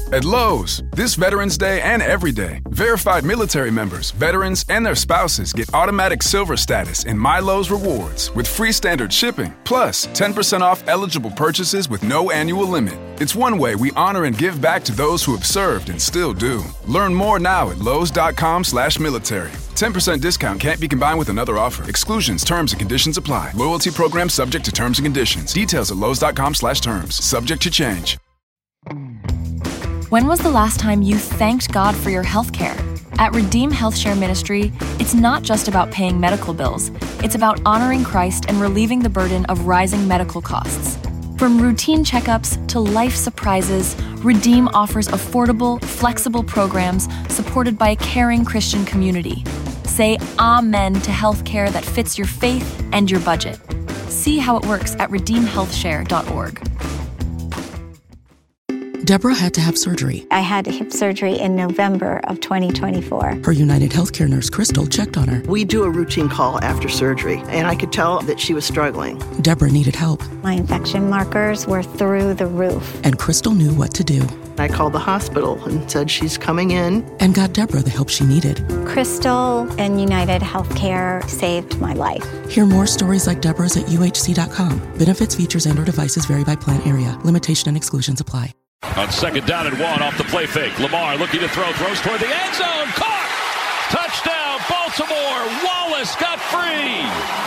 At Lowe's, this Veterans Day and every day, verified military members, veterans, and their spouses get automatic silver status in My Lowe's Rewards with free standard shipping, plus 10% off eligible purchases with no annual limit. It's one way we honor and give back to those who have served and still do. Learn more now at lowes.com/military. 10% discount can't be combined with another offer. Exclusions, terms, and conditions apply. Loyalty program subject to terms and conditions. Details at lowes.com/terms. Subject to change. When was the last time you thanked God for your health care? At Redeem Health Share Ministry, it's not just about paying medical bills. It's about honoring Christ and relieving the burden of rising medical costs. From routine checkups to life surprises, Redeem offers affordable, flexible programs supported by a caring Christian community. Say amen to healthcare that fits your faith and your budget. See how it works at redeemhealthshare.org. Deborah had to have surgery. I had hip surgery in November of 2024. Her United Healthcare nurse, Crystal, checked on her. We do a routine call after surgery, and I could tell that she was struggling. Deborah needed help. My infection markers were through the roof. And Crystal knew what to do. I called the hospital and said she's coming in. And got Deborah the help she needed. Crystal and United Healthcare saved my life. Hear more stories like Deborah's at uhc.com. Benefits, features, and/or devices vary by plan area. Limitation and exclusions apply. On 2nd down and 1 off the play fake. Lamar looking to throw. Throws toward the end zone. Caught! Touchdown, Baltimore. Wallace got free.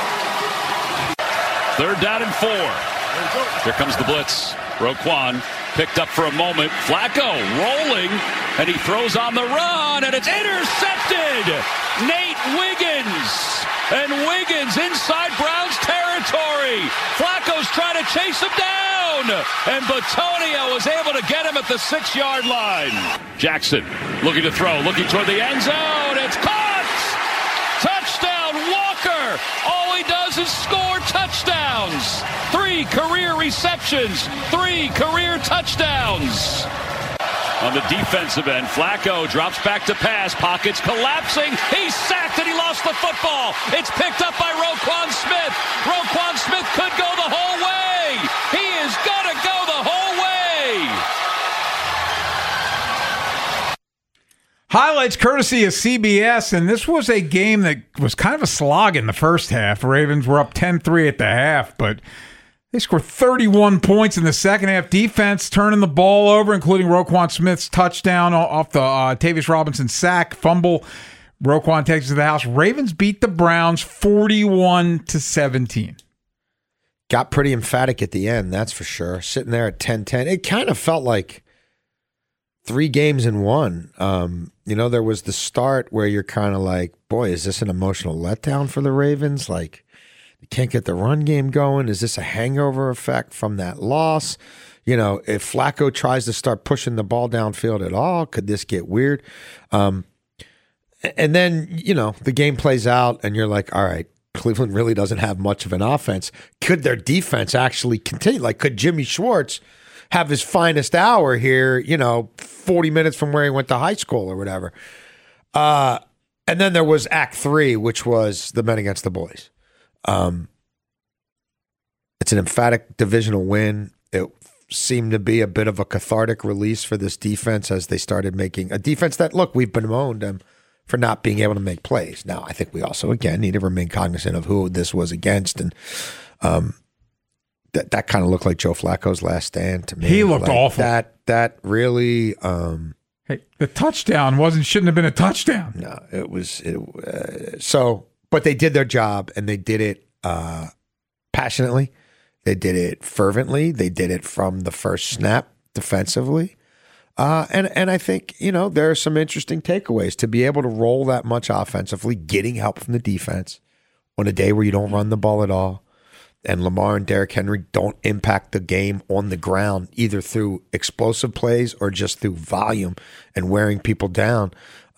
3rd down and 4. Here comes the blitz. Roquan picked up for a moment. Flacco rolling, and he throws on the run, and it's intercepted. Nate Wiggins. And Wiggins inside Browns territory. Flacco's trying to chase him down. And Batonio was able to get him at the 6-yard line. Jackson looking to throw, looking toward the end zone. It's caught! Touchdown, Walker! All he does is score touchdowns. 3 career receptions, 3 career touchdowns. On the defensive end, Flacco drops back to pass. Pockets collapsing. He's sacked and he lost the football. It's picked up by Roquan Smith. Roquan Smith could go the whole way. He is going to go the whole way. Highlights courtesy of CBS, and this was a game that was kind of a slog in the first half. Ravens were up 10-3 at the half, but they scored 31 points in the second half. Defense turning the ball over, including Roquan Smith's touchdown off the Tavius Robinson sack, fumble. Roquan takes it to the house. Ravens beat the Browns 41-17. Got pretty emphatic at the end, that's for sure. Sitting there at 10-10. It kind of felt like 3 games in one. There was the start where you're kind of like, boy, is this an emotional letdown for the Ravens? Like, you can't get the run game going. Is this a hangover effect from that loss? If Flacco tries to start pushing the ball downfield at all, could this get weird? And then, the game plays out and you're like, all right, Cleveland really doesn't have much of an offense. Could their defense actually continue? Like, could Jimmy Schwartz have his finest hour here, 40 minutes from where he went to high school or whatever? And then there was Act 3, which was the men against the boys. It's an emphatic divisional win. It seemed to be a bit of a cathartic release for this defense as they started making a defense that, look, we've bemoaned them for not being able to make plays. Now, I think we also, again, need to remain cognizant of who this was against. And that kind of looked like Joe Flacco's last stand to me. He looked awful. That really... hey, the touchdown shouldn't have been a touchdown. No, it was... But they did their job, and they did it passionately. They did it fervently. They did it from the first snap defensively. And I think, there are some interesting takeaways to be able to roll that much offensively, getting help from the defense on a day where you don't run the ball at all. And Lamar and Derrick Henry don't impact the game on the ground, either through explosive plays or just through volume and wearing people down.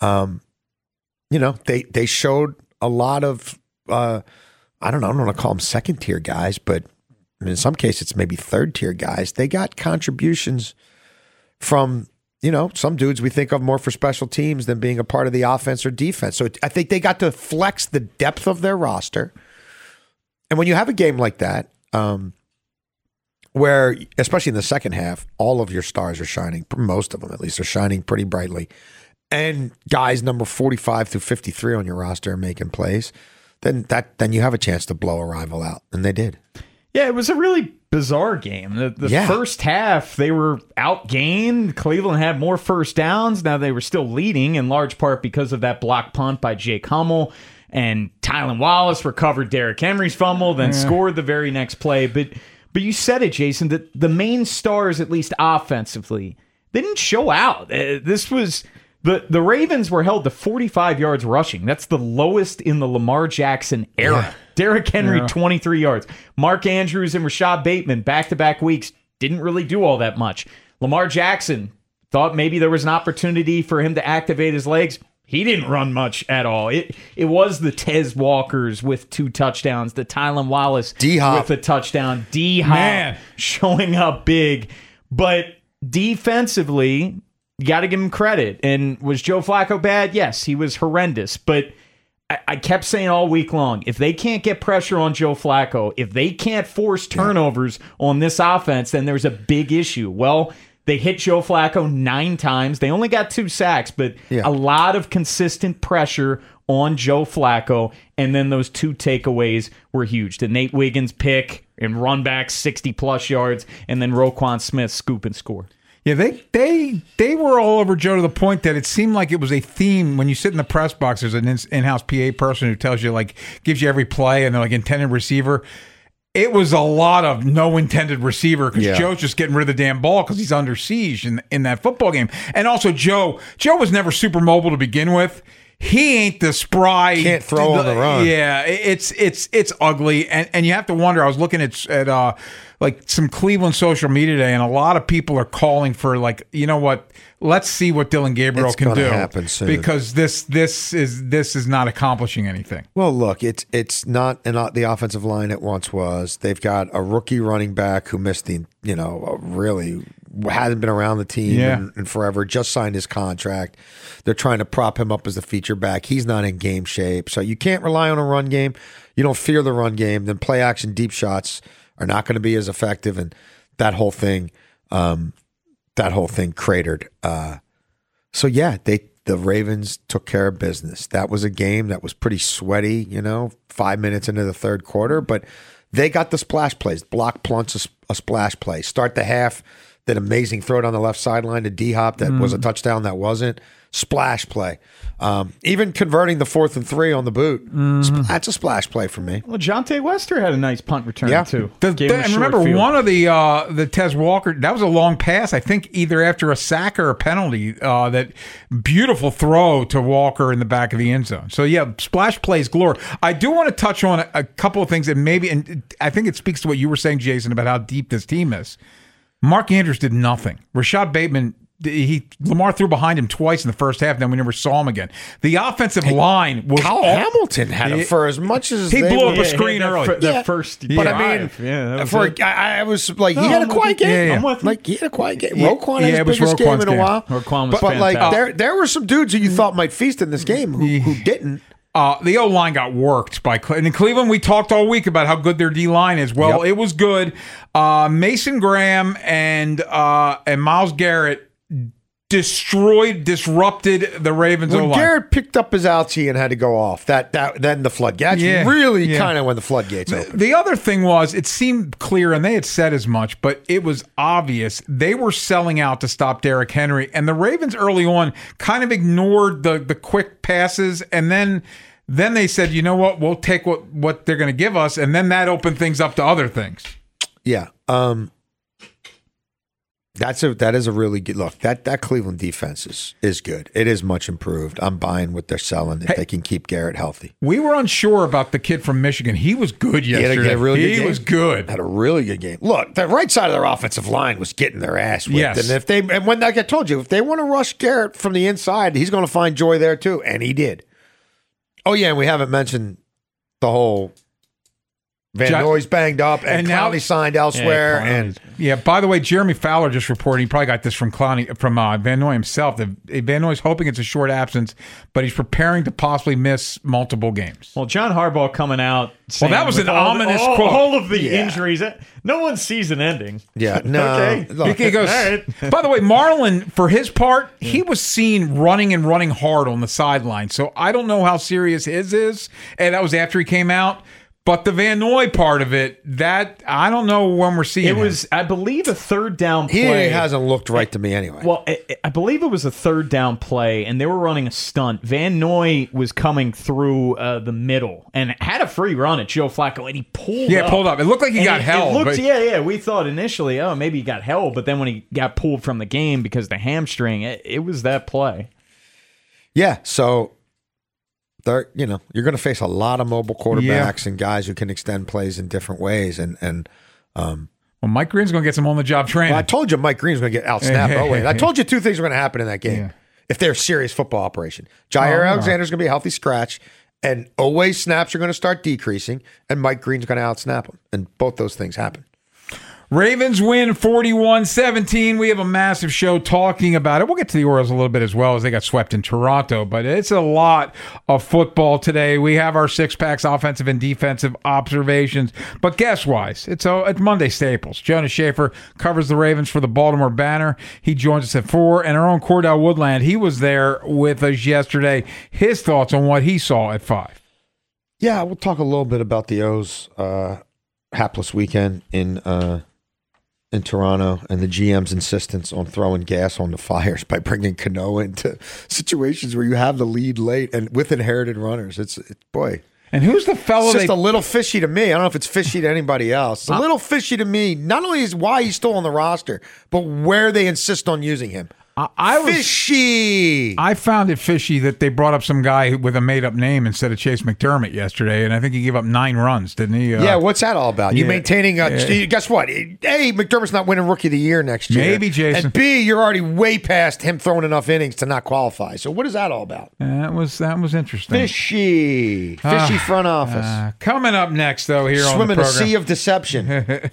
They showed a lot of, I don't want to call them second-tier guys, but in some cases it's maybe third-tier guys. They got contributions from, some dudes we think of more for special teams than being a part of the offense or defense. So I think they got to flex the depth of their roster. And when you have a game like that, where, especially in the second half, all of your stars are shining. Most of them, at least, are shining pretty brightly. And guys number 45 through 53 on your roster are making plays. Then you have a chance to blow a rival out, and they did. Yeah, it was a really bizarre game. The first half, they were outgained. Cleveland had more first downs. Now they were still leading in large part because of that block punt by Jake Hummel. And Tylan Wallace recovered Derrick Henry's fumble, then scored the very next play. But you said it, Jason, that the main stars, at least offensively, they didn't show out. This was... The Ravens were held to 45 yards rushing. That's the lowest in the Lamar Jackson era. Yeah. Derrick Henry, 23 yards. Mark Andrews and Rashad Bateman, back-to-back weeks, didn't really do all that much. Lamar Jackson thought maybe there was an opportunity for him to activate his legs. He didn't run much at all. It was the Tez Walkers with 2 touchdowns, the Tylan Wallace D-Hop with a touchdown, D-Hop showing up big. But defensively... You got to give him credit. And was Joe Flacco bad? Yes, he was horrendous. But I kept saying all week long, if they can't get pressure on Joe Flacco, if they can't force turnovers on this offense, then there's a big issue. Well, they hit Joe Flacco 9 times. They only got 2 sacks, but a lot of consistent pressure on Joe Flacco. And then those 2 takeaways were huge. The Nate Wiggins pick and run back 60-plus yards, and then Roquan Smith scoop and score. Yeah, they were all over Joe to the point that it seemed like it was a theme when you sit in the press box. There's an in-house PA person who tells you, like, gives you every play, and they're like intended receiver. It was a lot of no intended receiver because Joe's just getting rid of the damn ball because he's under siege in that football game. And also Joe was never super mobile to begin with. He ain't the spry. Can't throw on the run. Yeah, it's ugly, and you have to wonder. I was looking at like some Cleveland social media today, and a lot of people are calling for, like, you know what? Let's see what Dylan Gabriel can do. Happen soon. Because this is not accomplishing anything. Well, look, it's not the offensive line it once was. They've got a rookie running back who missed really hasn't been around the team in forever, just signed his contract. They're trying to prop him up as the feature back. He's not in game shape. So you can't rely on a run game. You don't fear the run game. Then play action deep shots are not going to be as effective. And that whole thing cratered. The Ravens took care of business. That was a game that was pretty sweaty, 5 minutes into the third quarter, but they got the splash plays. Block plunge, a splash play. Start the half, that amazing throw down the left sideline to D-Hop that was a touchdown that wasn't. Splash play. Even converting the 4th and 3 on the boot. That's a splash play for me. Well, Jonte Wester had a nice punt return, too. And remember, one of the Tez Walker, that was a long pass, I think either after a sack or a penalty, that beautiful throw to Walker in the back of the end zone. So, splash plays galore. I do want to touch on a couple of things that maybe, and I think it speaks to what you were saying, Jason, about how deep this team is. Mark Andrews did nothing. Rashad Bateman, Lamar threw behind him twice in the first half, and then we never saw him again. The offensive line was... Kyle Hamilton had him for as much as he blew up a screen early. The first but drive. I was like, he had a quiet game. I'm with like, he had a quiet game. Roquan had his biggest game in a while. Roquan was but like, there were some dudes who you thought might feast in this game who didn't. The O-line got worked by Cleveland. In Cleveland, we talked all week about how good their D-line is. Well, it was good. Mason Graham and Myles Garrett disrupted the Ravens O-line. When Garrett picked up his ouchie and had to go off, then the floodgates really kind of when the floodgates opened. The other thing was, it seemed clear, and they had said as much, but it was obvious they were selling out to stop Derrick Henry, and the Ravens early on kind of ignored the quick passes, and then they said, you know what, we'll take what they're going to give us, and then that opened things up to other things. Yeah. That is a really good look. That Cleveland defense is good. It is much improved. I'm buying what they're selling if they can keep Garrett healthy. We were unsure about the kid from Michigan. He was good yesterday. He was good. Had a really good game. Look, the right side of their offensive line was getting their ass whipped. Yes. And when like I told you, if they want to rush Garrett from the inside, he's going to find joy there too, and he did. Oh yeah, and we haven't mentioned the whole Van Noy's banged up, and Clowney signed elsewhere. Yeah, by the way, Jeremy Fowler just reported, he probably got this from Van Noy himself, that Van Noy's hoping it's a short absence, but he's preparing to possibly miss multiple games. Well, John Harbaugh coming out saying, that was an ominous quote. All of the injuries. No one's season ending. Yeah, no. Okay. Look, he goes, by the way, Marlon, for his part, he was seen running hard on the sideline. So I don't know how serious his is. And that was after he came out. But the Van Noy part of it, that I don't know when we're seeing it. Was, I believe, a third down play. He hasn't looked right to me anyway. Well, I believe it was a third down play, and they were running a stunt. Van Noy was coming through the middle and had a free run at Joe Flacco, and he pulled up. It looked like he got held. We thought initially, maybe he got held, but then when he got pulled from the game because of the hamstring, it was that play. Yeah, so... you're going to face a lot of mobile quarterbacks and guys who can extend plays in different ways. Well, Mike Green's going to get some on-the-job training. Well, I told you Mike Green's going to get out-snapped. I told you two things were going to happen in that game if they're a serious football operation. Jair Alexander's going to be a healthy scratch, and always snaps are going to start decreasing, and Mike Green's going to out-snap him. And both those things happen. Ravens win 41-17. We have a massive show talking about it. We'll get to the Orioles a little bit as well, as they got swept in Toronto, but it's a lot of football today. We have our six-packs, offensive and defensive observations, but guess-wise, it's Monday Staples. Jonas Schaefer covers the Ravens for the Baltimore Banner. He joins us at 4, and our own Cordell Woodland, he was there with us yesterday. His thoughts on what he saw at 5. Yeah, we'll talk a little bit about the O's hapless weekend in Toronto and the GM's insistence on throwing gas on the fires by bringing Cano into situations where you have the lead late and with inherited runners. It's boy. And who's the fellow? It's just a little fishy to me. I don't know if it's fishy to anybody else. It's a little fishy to me. Not only is why he's still on the roster, but where they insist on using him. Fishy. I found it fishy that they brought up some guy with a made-up name instead of Chase McDermott yesterday, and I think he gave up 9 runs, didn't he? Yeah, what's that all about? You maintaining guess what? A, McDermott's not winning Rookie of the Year next year. Maybe, Jason. And B, you're already way past him throwing enough innings to not qualify. So what is that all about? That was interesting. Fishy front office. Coming up next, though, here on the program. Swim in a sea of deception.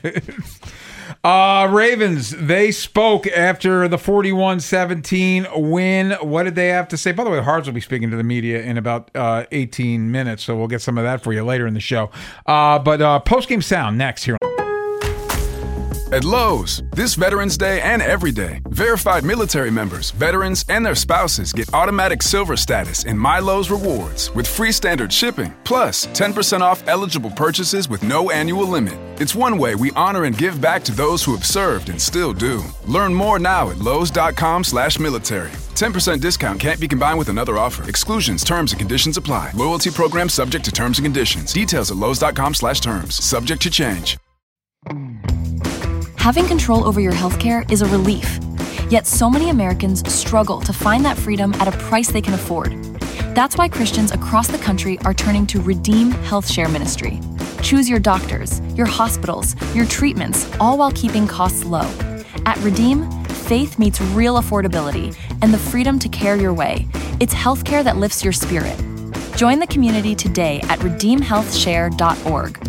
Ravens, they spoke after the 41-17 win. What did they have to say? By the way, Hards will be speaking to the media in about 18 minutes, so we'll get some of that for you later in the show. But post-game sound next here. At Lowe's, this Veterans Day and every day, verified military members, veterans, and their spouses get automatic silver status in My Lowe's Rewards with free standard shipping, plus 10% off eligible purchases with no annual limit. It's one way we honor and give back to those who have served and still do. Learn more now at Lowe's.com/military. 10% discount can't be combined with another offer. Exclusions, terms, and conditions apply. Loyalty program subject to terms and conditions. Details at Lowe's.com/terms. Subject to change. Having control over your healthcare is a relief. Yet so many Americans struggle to find that freedom at a price they can afford. That's why Christians across the country are turning to Redeem Health Share Ministry. Choose your doctors, your hospitals, your treatments, all while keeping costs low. At Redeem, faith meets real affordability and the freedom to care your way. It's healthcare that lifts your spirit. Join the community today at redeemhealthshare.org.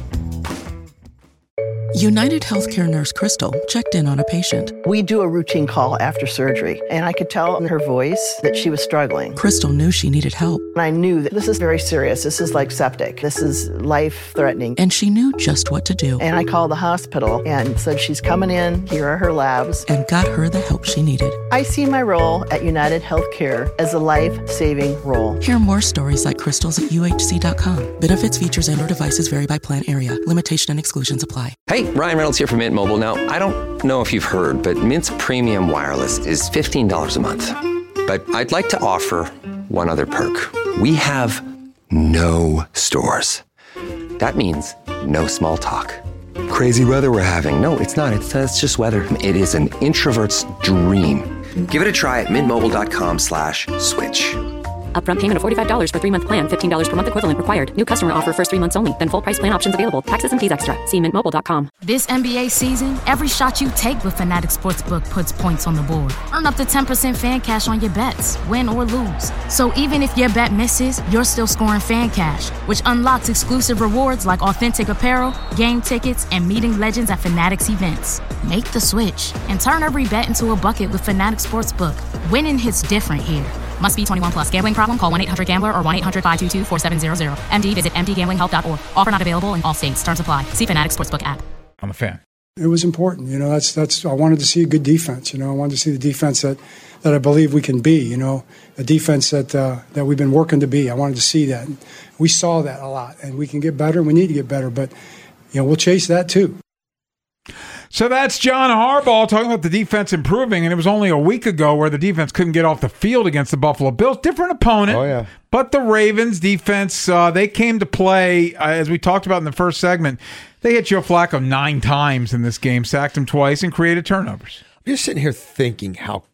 United Healthcare nurse Crystal checked in on a patient. We do a routine call after surgery, and I could tell in her voice that she was struggling. Crystal knew she needed help. And I knew that this is very serious. This is like septic. This is life-threatening. And she knew just what to do. And I called the hospital and said, she's coming in, here are her labs. And got her the help she needed. I see my role at United Healthcare as a life-saving role. Hear more stories like Crystal's at UHC.com. Benefits, features, and/or devices vary by plan area. Limitation and exclusions apply. Hey, Ryan Reynolds here from Mint Mobile. Now, I don't know if you've heard, but Mint's premium wireless is $15 a month. But I'd like to offer one other perk. We have no stores. That means no small talk. Crazy weather we're having. No, it's not. It's just weather. It is an introvert's dream. Give it a try at mintmobile.com/switch. Upfront payment of $45 for 3-month plan. $15 per month equivalent required. New customer offer first 3 months only. Then full price plan options available. Taxes and fees extra. See mintmobile.com. This NBA season, every shot you take with Fanatic Sportsbook puts points on the board. Earn up to 10% fan cash on your bets, win or lose. So even if your bet misses, you're still scoring fan cash, which unlocks exclusive rewards like authentic apparel, game tickets, and meeting legends at Fanatics events. Make the switch and turn every bet into a bucket with Fanatic Sportsbook. Winning hits different here. Must be 21 plus. Gambling problem? Call 1-800-GAMBLER or 1-800-522-4700. MD, visit mdgamblinghelp.org. Offer not available in all states. Terms apply. See Fanatics Sportsbook app. I'm a fan. It was important. That's. I wanted to see a good defense. I wanted to see the defense that I believe we can be. A defense that we've been working to be. I wanted to see that. And we saw that a lot, and we can get better. And we need to get better, but we'll chase that too. So that's John Harbaugh talking about the defense improving, and it was only a week ago where the defense couldn't get off the field against the Buffalo Bills. Different opponent. Oh, yeah. But the Ravens defense, they came to play, as we talked about in the first segment. They hit Joe Flacco 9 times in this game, sacked him twice, and created turnovers. I'm just sitting here thinking how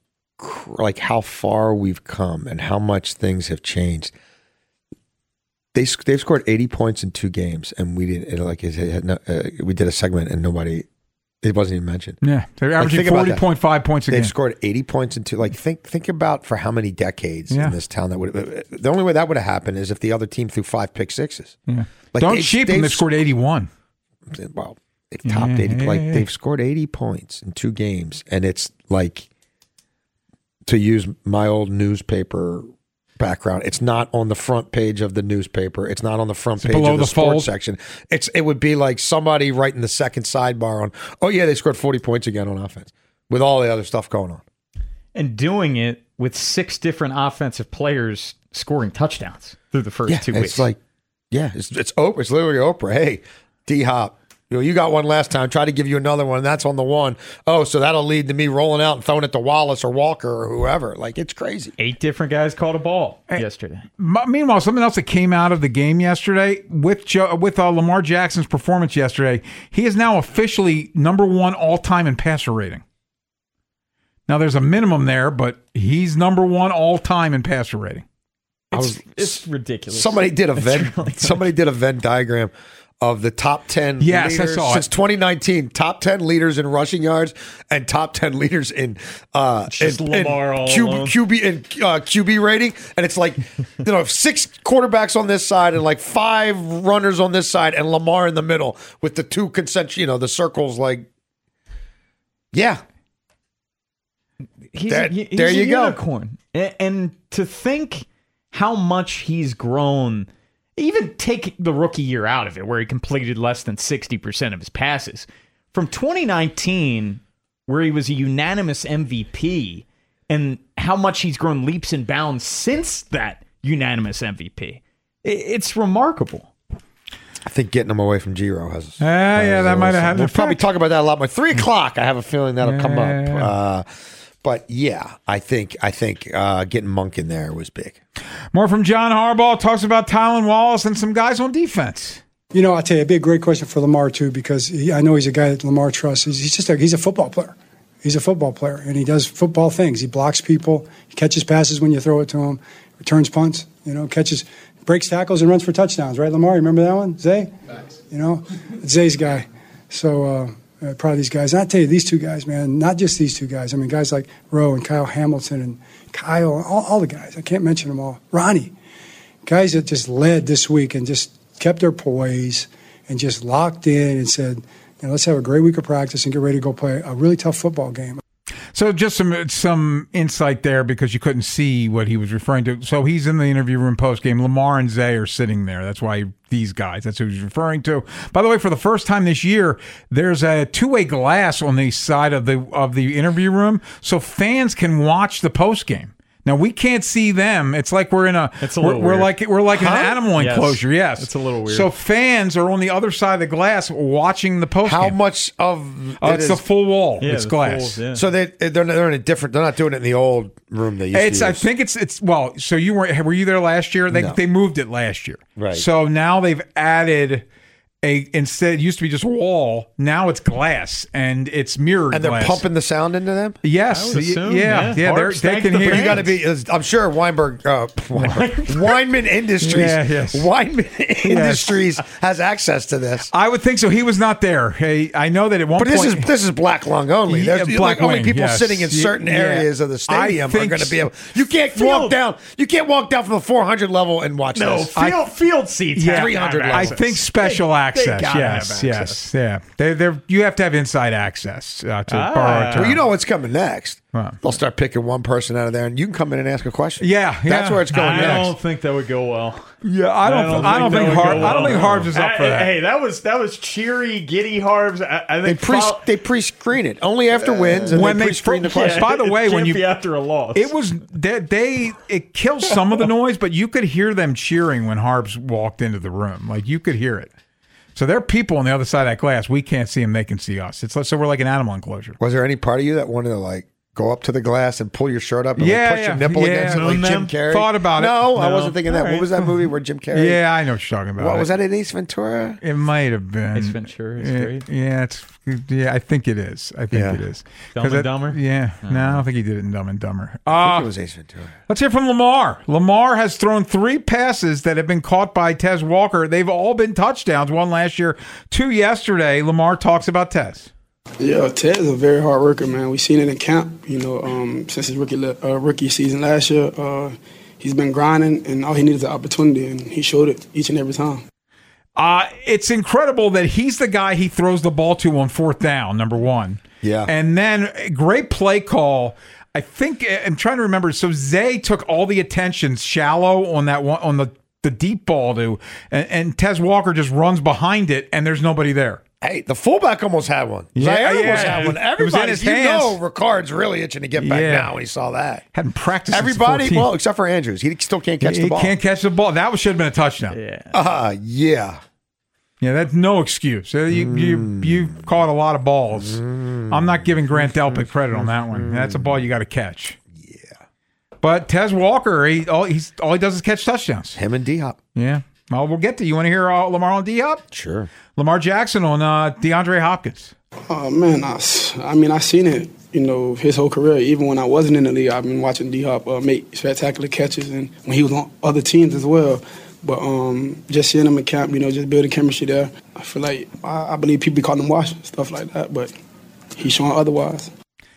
far we've come and how much things have changed. They've scored 80 points in 2 games, and we didn't. We did a segment and nobody. It wasn't even mentioned. Yeah, they're averaging 40.5 points a game. They've scored 80 points in 2. Think about for how many decades in this town that would. The only way that would have happened is if the other team threw 5 pick sixes. Yeah. Don't cheap them. They scored 81. Well, they've topped 80. They've scored 80 points in 2 games, and it's like, to use my old newspaper background, it's not on the front page of the newspaper. It's not on the front page of the sports section. It would be like somebody writing the second sidebar on, oh yeah, they scored 40 points again on offense with all the other stuff going on. And doing it with 6 different offensive players scoring touchdowns through the first 2 weeks. It's like, it's Oprah. It's literally Oprah. Hey, D-Hop, you got one last time. Try to give you another one. And that's on the one. Oh, so that'll lead to me rolling out and throwing it to Wallace or Walker or whoever. It's crazy. 8 different guys caught a ball yesterday. Meanwhile, something else that came out of the game yesterday with Lamar Jackson's performance yesterday, he is now officially number 1 all-time in passer rating. Now, there's a minimum there, but he's number 1 all-time in passer rating. It's ridiculous. Somebody did a Venn diagram of the top 10 leaders since 2019, top 10 leaders in rushing yards and top 10 leaders in Lamar all alone. QB rating, and it's 6 quarterbacks on this side and 5 runners on this side, and Lamar in the middle with the 2 concentric, the circles. He's there a you go. Unicorn, and to think how much he's grown. Even take the rookie year out of it, where he completed less than 60% of his passes. From 2019, where he was a unanimous MVP, and how much he's grown leaps and bounds since that unanimous MVP. It's remarkable. I think getting him away from Giro has... that might have had an We'll effect. probably talk about that a lot more. 3 o'clock, I have a feeling that'll come up. But yeah, I think getting Monk in there was big. More from John Harbaugh. Talks about Tylan Wallace and some guys on defense. I'll tell you, it'd be a great question for Lamar too, because I know he's a guy that Lamar trusts. He's a football player. He's a football player, and he does football things. He blocks people. He catches passes when you throw it to him. Returns punts. Breaks tackles and runs for touchdowns. Right, Lamar? You remember that one, Zay? Nice. It's Zay's guy. So. Proud of these guys. And I tell you, these 2 guys, man, not just these 2 guys. I mean, guys like Rowe and Kyle Hamilton and Kyle, all the guys. I can't mention them all. Ronnie. Guys that just led this week and just kept their poise and just locked in and said, let's have a great week of practice and get ready to go play a really tough football game. So just some insight there, because you couldn't see what he was referring to. So he's in the interview room post-game. Lamar and Zay are sitting there. That's why these guys, that's who he's referring to. By the way, for the first time this year, there's a 2-way glass on the side of the interview room, so fans can watch the post-game. Now we can't see them. It's like we're in we're like in an animal enclosure. Yes, it's a little weird. So fans are on the other side of the glass watching the post. How much of it's the full wall? Yeah, it's glass. Full, yeah. So they're in a different. They're not doing it in the old room they used to use. I think it's well. So were you there last year? They moved it last year. Right. So now they've added instead it used to be just wall. Now it's glass and it's mirrored. And they're glass. pumping the sound into them. Yes, I would assume, yeah. They can hear. You got to be. I'm sure Weinberg, Weinman Industries, Weinman Industries has access to this. I would think so. He was not there. Hey, I know that at one but point. This is black lung only. There's black only wing, people yes. sitting in certain areas of the stadium are going to be able. You can't walk down. You can't walk down from the 400 level and watch this. Field seats. Yeah, 300 I think special access. Yes. Yeah. You have to have inside access to borrow a term. Well, you know what's coming next. They'll start picking one person out of there, and you can come in and ask a question. Yeah. That's where it's going next. I don't think that would go well. Yeah, I don't think Harbs is up for that. Hey, that was cheery, giddy Harbs. I think they pre-screen it only after wins, and when they pre-screen the question. By the way, when you after a loss, it kills some of the noise, but you could hear them cheering when Harbs walked into the room. Like you could hear it. So there are people on the other side of that glass. We can't see them; they can see us. So we're like an animal enclosure. Was there any part of you that wanted to go up to the glass and pull your shirt up and push your nipple against it like Jim Carrey? Thought about it. No, I wasn't thinking that. Right. What was that movie where Jim Carrey? Yeah, I know what you're talking about. What was that in Ace Ventura? It might have been. Ace Ventura is great. Yeah, I think it is. It is. Dumb and Dumber? Yeah. No, I don't think he did it in Dumb and Dumber. I think it was Ace Ventura. Let's hear from Lamar. Lamar has thrown 3 passes that have been caught by Tez Walker. They've all been touchdowns. 1 last year, 2 yesterday. Lamar talks about Tez. Yeah, Ted is a very hard worker, man. We've seen it in camp, since his rookie season last year. He's been grinding, and all he needed is an opportunity, and he showed it each and every time. It's incredible that he's the guy he throws the ball to on 4th down, number 1. Yeah. And then great play call. I think I'm trying to remember. So Zay took all the attention shallow on that one, on the deep ball and Tez Walker just runs behind it, and there's nobody there. Hey, the fullback almost had one. Zaire almost had one. Everybody, Ricard's really itching to get back now when he saw that. Hadn't practiced. Everybody, well, except for Andrews. He still can't catch the ball. He can't catch the ball. That should have been a touchdown. Yeah. Yeah, that's no excuse. You caught a lot of balls. I'm not giving Grant Delpit credit on that one. That's a ball you got to catch. Yeah. But Tez Walker, all he does is catch touchdowns. Him and D-Hop. Yeah. Well, we'll get to you. Want to hear Lamar on D-Hop? Sure. Lamar Jackson on DeAndre Hopkins. Oh, man. I seen it, his whole career. Even when I wasn't in the league, I've been watching D-Hop make spectacular catches, and when he was on other teams as well. But just seeing him in camp, just building chemistry there, I feel like I believe people be calling him washed, stuff like that, but he's showing otherwise.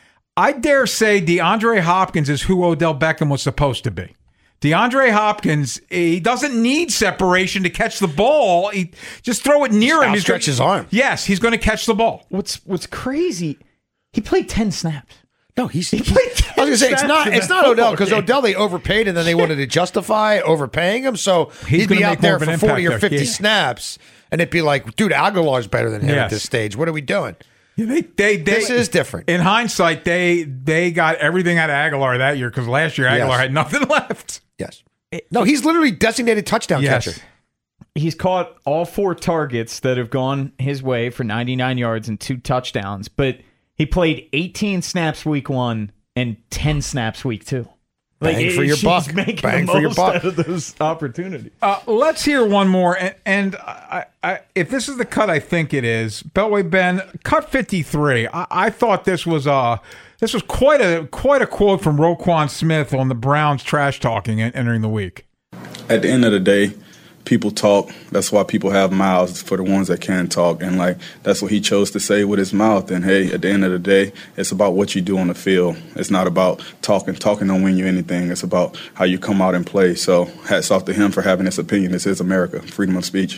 I dare say DeAndre Hopkins is who Odell Beckham was supposed to be. DeAndre Hopkins, he doesn't need separation to catch the ball. He just throw it near him. Stretch his arm. Yes, he's going to catch the ball. What's crazy? He played 10 snaps. No, he played 10 I was going to say it's not Odell, because Odell they overpaid and then they wanted to justify overpaying him. So he'd be out there for 40 or 50 snaps, and it'd be like, dude, Aguilar's better than him at this stage. What are we doing? Yeah, this is different. In hindsight, they got everything out of Aguilar that year, because last year Aguilar had nothing left. Yes. No, he's literally designated touchdown catcher. He's caught all 4 targets that have gone his way for 99 yards and 2 touchdowns, but he played 18 snaps week 1 and 10 snaps week 2. Bang for your buck. Bang for your buck. Out of those opportunities. Let's hear one more. And I, if this is the cut I think it is, Beltway Ben, cut 53. I thought this was quite a quote from Roquan Smith on the Browns trash talking entering the week. At the end of the day, people talk. That's why people have mouths, for the ones that can talk. And that's what he chose to say with his mouth. And hey, at the end of the day, it's about what you do on the field. It's not about talking. Talking don't win you anything. It's about how you come out and play. So hats off to him for having this opinion. This is America. Freedom of speech.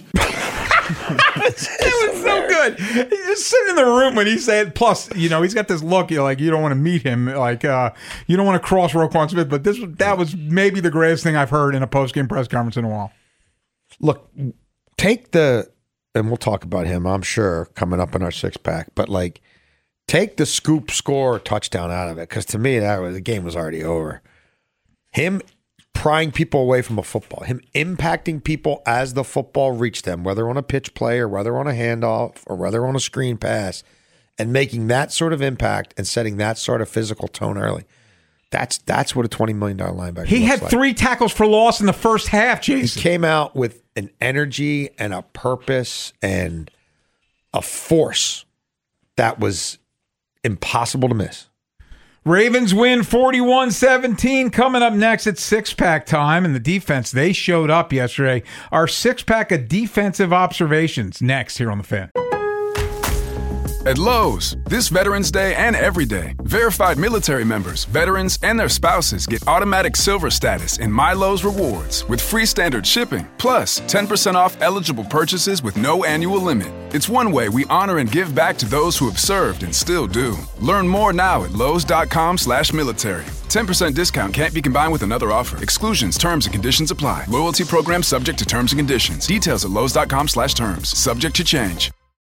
It was so good. He's just sitting in the room when he said, plus, he's got this look, you're like, you don't want to meet him. You don't want to cross Roquan Smith. But that was maybe the greatest thing I've heard in a post-game press conference in a while. Look, and we'll talk about him, I'm sure, coming up in our 6-pack, but take the scoop score touchdown out of it, because to me, the game was already over. Him prying people away from a football, him impacting people as the football reached them, whether on a pitch play or whether on a handoff or whether on a screen pass, and making that sort of impact and setting that sort of physical tone early. That's what a $20 million linebacker He looks had like. 3 tackles for loss in the first half, Jason. He came out with an energy and a purpose and a force that was impossible to miss. Ravens win 41-17. Coming up next, it's six-pack time, and the defense, they showed up yesterday. Our six-pack of defensive observations next here on The Fan. At Lowe's, this Veterans Day and every day, verified military members, veterans, and their spouses get automatic silver status in My Lowe's Rewards with free standard shipping, plus 10% off eligible purchases with no annual limit. It's one way we honor and give back to those who have served and still do. Learn more now at Lowe's.com/military. 10% discount can't be combined with another offer. Exclusions, terms, and conditions apply. Loyalty program subject to terms and conditions. Details at Lowe's.com/terms. Subject to change.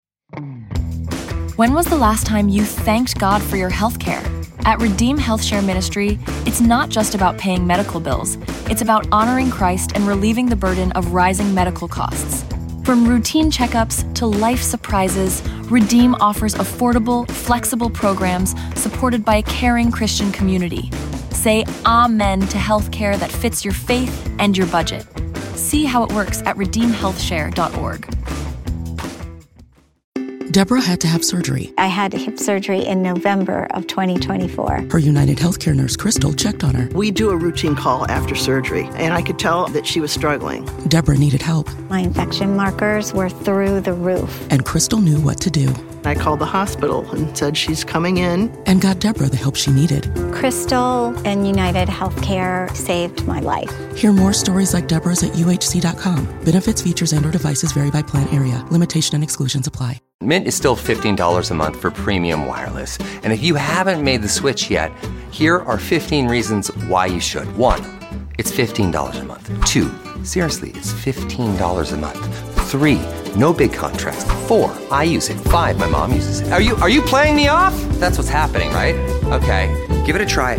When was the last time you thanked God for your health care? At Redeem Health Share Ministry, it's not just about paying medical bills. It's about honoring Christ and relieving the burden of rising medical costs. From routine checkups to life surprises, Redeem offers affordable, flexible programs supported by a caring Christian community. Say amen to health care that fits your faith and your budget. See how it works at redeemhealthshare.org. Deborah had to have surgery. I had hip surgery in November of 2024. Her United Healthcare nurse, Crystal, checked on her. We do a routine call after surgery, and I could tell that she was struggling. Deborah needed help. My infection markers were through the roof. And Crystal knew what to do. I called the hospital and said she's coming in. And got Deborah the help she needed. Crystal and United Healthcare saved my life. Hear more stories like Deborah's at UHC.com. Benefits, features, and/or devices vary by plan area. Limitation and exclusions apply. Mint is still $15 a month for premium wireless. And if you haven't made the switch yet, here are 15 reasons why you should. 1, it's $15 a month. 2, seriously, it's $15 a month. 3, no big contrast. 4, I use it. 5, my mom uses it. Are you playing me off? That's what's happening, right? Okay, give it a try at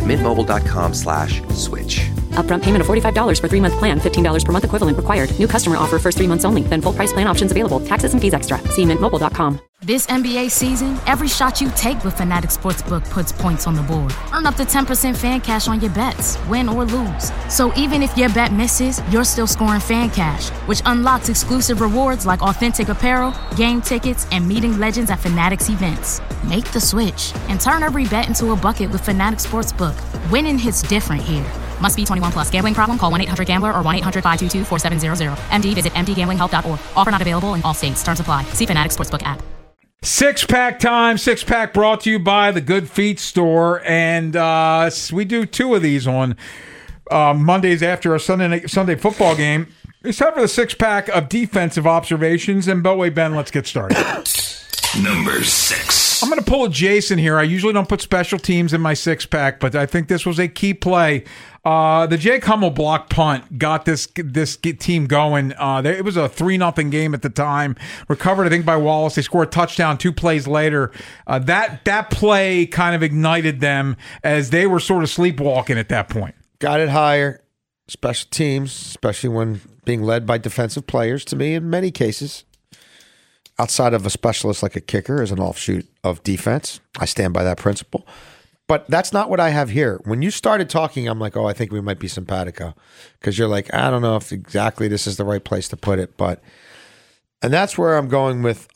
mintmobile.com/switch. Upfront payment of $45 for 3-month plan, $15 per month equivalent required. New customer offer first 3 months only. Then full price plan options available. Taxes and fees extra. See mintmobile.com. This NBA season, every shot you take with Fanatic Sportsbook puts points on the board. Earn up to 10% fan cash on your bets, win or lose. So even if your bet misses, you're still scoring fan cash, which unlocks exclusive rewards like authentic apparel, game tickets, and meeting legends at Fanatics events. Make the switch and turn every bet into a bucket with Fanatic Sportsbook. Winning hits different here. Must be 21 plus. Gambling problem? Call 1-800-GAMBLER or 1-800-522-4700. MD, visit mdgamblinghelp.org. Offer not available in all states. Terms apply. See Fanatics Sportsbook app. Six-pack time. Six-pack brought to you by the Good Feet Store. And we do 2 of these on Mondays after a Sunday football game. It's time for the six-pack of defensive observations. And Beltway Ben, let's get started. Number 6. I'm going to pull a Jason here. I usually don't put special teams in my six-pack, but I think this was a key play. The Jake Hummel block punt got this team going. It was a 3-0 game at the time. Recovered, I think, by Wallace. They scored a touchdown 2 plays later. That play kind of ignited them as they were sort of sleepwalking at that point. Got it higher. Special teams, especially when being led by defensive players, to me, in many cases, outside of a specialist like a kicker, is an offshoot of defense. I stand by that principle. But that's not what I have here. When you started talking, I'm like, oh, I think we might be simpatico. Because you're like, I don't know if exactly this is the right place to put it. And that's where I'm going with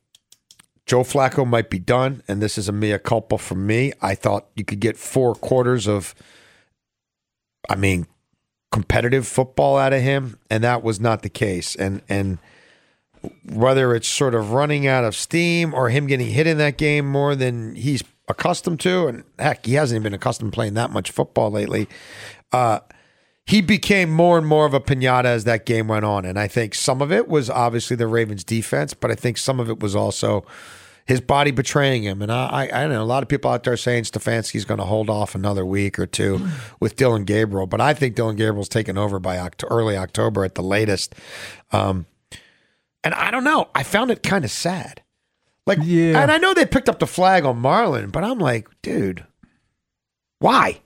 Joe Flacco might be done. And this is a mea culpa from me. I thought you could get 4 quarters of, competitive football out of him. And that was not the case. And whether it's sort of running out of steam or him getting hit in that game more than he's accustomed to, and heck, he hasn't even been accustomed to playing that much football lately. He became more and more of a piñata as that game went on, and I think some of it was obviously the Ravens' defense, but I think some of it was also his body betraying him. And I know a lot of people out there saying Stefanski's going to hold off another week or 2 with Dylan Gabriel, but I think Dylan Gabriel's taken over by early October at the latest. And I don't know. I found it kind of sad. And I know they picked up the flag on Marlon, but I'm like, dude, why?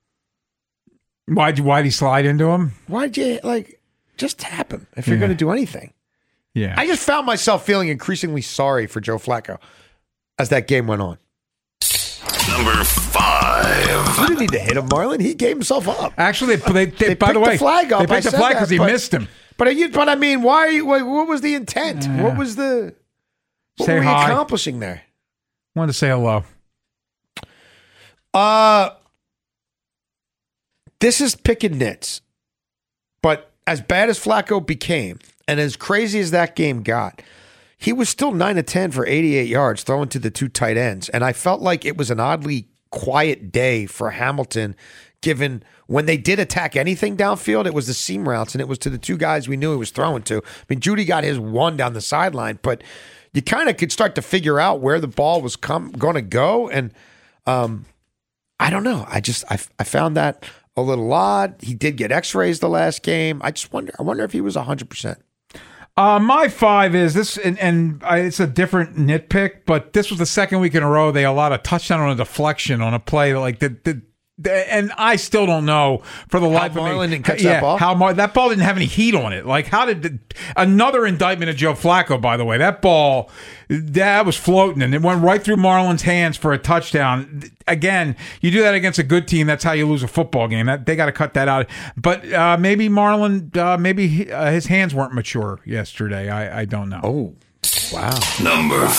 Why'd he slide into him? Why'd you, just tap him if you're going to do anything? Yeah. I just found myself feeling increasingly sorry for Joe Flacco as that game went on. Number 5. You didn't need to hit him, Marlon. He gave himself up. Actually, they picked by the way, the flag up. they picked the flag because he missed him. But I mean, why are you? What was the intent? What was the? What were you accomplishing there? Wanted to say hello. This is picking nits, but as bad as Flacco became, and as crazy as that game got, he was still 9 of 10 for 88 yards, throwing to the 2 tight ends, and I felt like it was an oddly quiet day for Hamilton, given when they did attack anything downfield, it was the seam routes, and it was to the 2 guys we knew he was throwing to. I mean, Judy got his 1 down the sideline, but you kind of could start to figure out where the ball was going to go, and I don't know. I found that a little odd. He did get x-rays the last game. I wonder if he was 100%. My 5 is this, and it's a different nitpick, but this was the second week in a row they allowed a touchdown on a deflection on a play like and I still don't know for the life of me. Marlon didn't catch that ball? How that ball didn't have any heat on it. Like, how did another indictment of Joe Flacco, by the way, that ball, that was floating, and it went right through Marlon's hands for a touchdown. Again, you do that against a good team, that's how you lose a football game. They got to cut that out. But maybe Marlon, his hands weren't mature yesterday. I don't know. Oh, wow. Number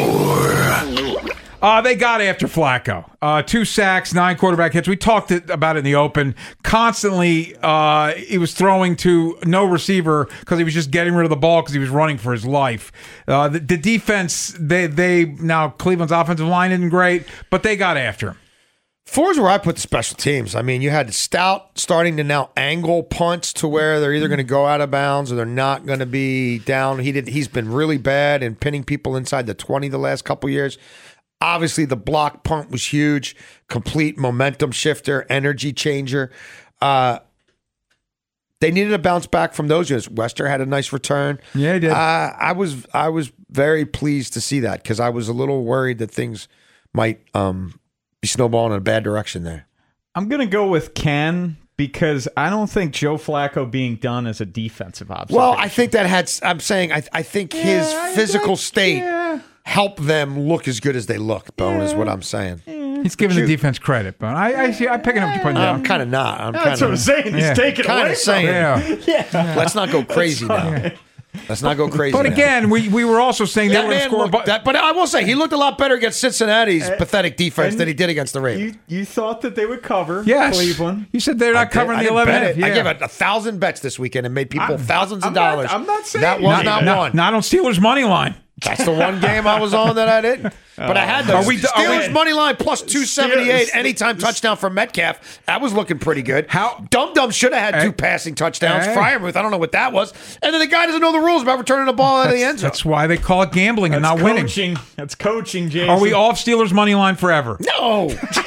4. They got after Flacco. 2 sacks, 9 quarterback hits. We talked about it in the open. Constantly, he was throwing to no receiver because he was just getting rid of the ball because he was running for his life. The defense, now Cleveland's offensive line isn't great, but they got after him. 4 is where I put the special teams. I mean, you had Stout starting to now angle punts to where they're either going to go out of bounds or they're not going to be down. He's been really bad in pinning people inside the 20 the last couple years. Obviously, the block punt was huge, complete momentum shifter, energy changer. They needed a bounce back from those units. Wester had a nice return. Yeah, he did. I was very pleased to see that because I was a little worried that things might be snowballing in a bad direction there. I'm going to go with Ken because I don't think Joe Flacco being done as a defensive observation. Well, I think I'm saying I think his physical state help them look as good as they look, Bone, is what I'm saying. He's giving the defense credit, Bone. I'm picking up what you're putting down. I'm kind of not. That's what I'm saying. He's taking away from it. Yeah. Let's not go crazy now. Let's not go crazy. But again, we were also saying they were going to score. But I will say, he looked a lot better against Cincinnati's pathetic defense than he did against the Ravens. You thought that they would cover Cleveland. You said they're not covering the 11. I gave 1,000 bets this weekend and made people thousands of dollars. I'm not saying that was not one. Not on Steelers' money line. That's the one game I was on that I didn't. But I had the Steelers money line plus 278 anytime touchdown for Metcalf. That was looking pretty good. Dum should have had 2 passing touchdowns. Freiermuth, I don't know what that was. And then the guy doesn't know the rules about returning the ball out of the end zone. That's why they call it gambling and not winning. That's coaching, Jason. Are we off Steelers money line forever? No.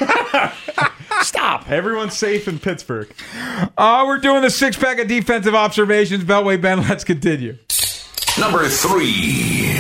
Stop. Everyone's safe in Pittsburgh. We're doing the 6-pack of defensive observations. Beltway Ben, let's continue. Number 3.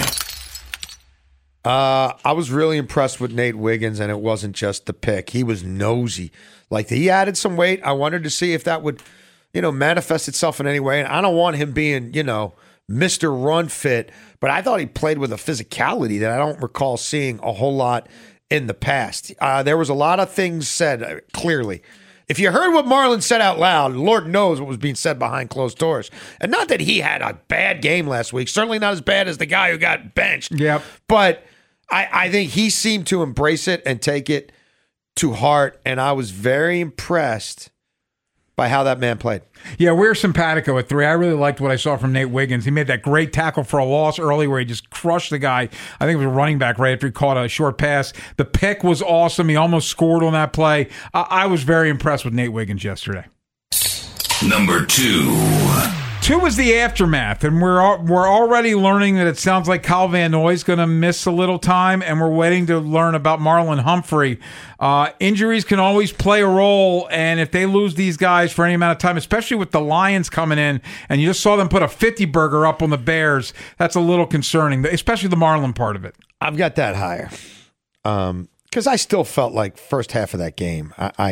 I was really impressed with Nate Wiggins, and it wasn't just the pick. He was nosy. Like, he added some weight. I wanted to see if that would, manifest itself in any way. And I don't want him being, Mr. Run Fit, but I thought he played with a physicality that I don't recall seeing a whole lot in the past. There was a lot of things said clearly. If you heard what Marlon said out loud, Lord knows what was being said behind closed doors. And not that he had a bad game last week. Certainly not as bad as the guy who got benched. Yep. But I think he seemed to embrace it and take it to heart. And I was very impressed by how that man played. Yeah, we're simpatico at 3. I really liked what I saw from Nate Wiggins. He made that great tackle for a loss early where he just crushed the guy. I think it was a running back right after he caught a short pass. The pick was awesome. He almost scored on that play. I was very impressed with Nate Wiggins yesterday. Number 2. 2 is the aftermath, and we're already learning that it sounds like Kyle Van Noy's going to miss a little time, and we're waiting to learn about Marlon Humphrey. Injuries can always play a role, and if they lose these guys for any amount of time, especially with the Lions coming in, and you just saw them put a 50-burger up on the Bears, that's a little concerning, especially the Marlon part of it. I've got that higher because I still felt like first half of that game,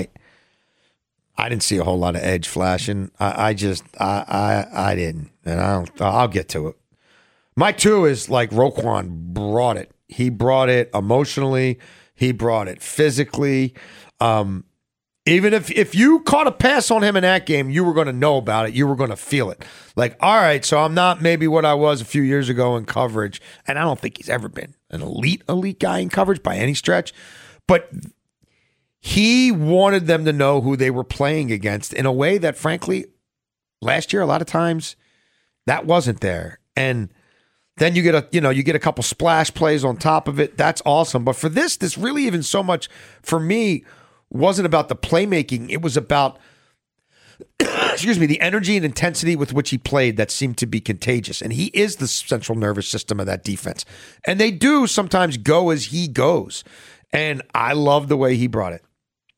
I didn't see a whole lot of edge flashing. I didn't, and I'll get to it. My 2 is like Roquan brought it. He brought it emotionally, He brought it physically. Even if you caught a pass on him in that game, you were going to know about it. You were going to feel it. Like, all right, so I'm not maybe what I was a few years ago in coverage, and I don't think he's ever been an elite guy in coverage by any stretch, but he wanted them to know who they were playing against in a way that, frankly, last year a lot of times that wasn't there. And then you get a couple splash plays on top of it. That's awesome. But for this really even so much for me wasn't about the playmaking. It was about, the energy and intensity with which he played that seemed to be contagious. And he is the central nervous system of that defense. And they do sometimes go as he goes. And I love the way he brought it.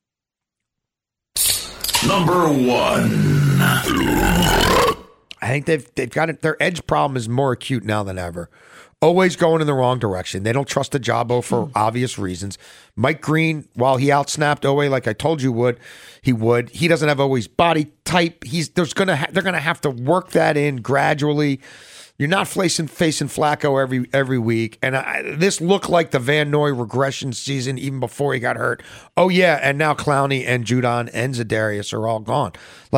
Number 1. I think they've got it. Their edge problem is more acute now than ever. Always going in the wrong direction. They don't trust Ajabo for obvious reasons. Mike Green, while he outsnapped Owe like I told you he would. He doesn't have Owe's body type. They're gonna have to work that in gradually. You're not facing Flacco every week, and this looked like the Van Noy regression season even before he got hurt. Oh yeah, and now Clowney and Judon and Za'Darius are all gone.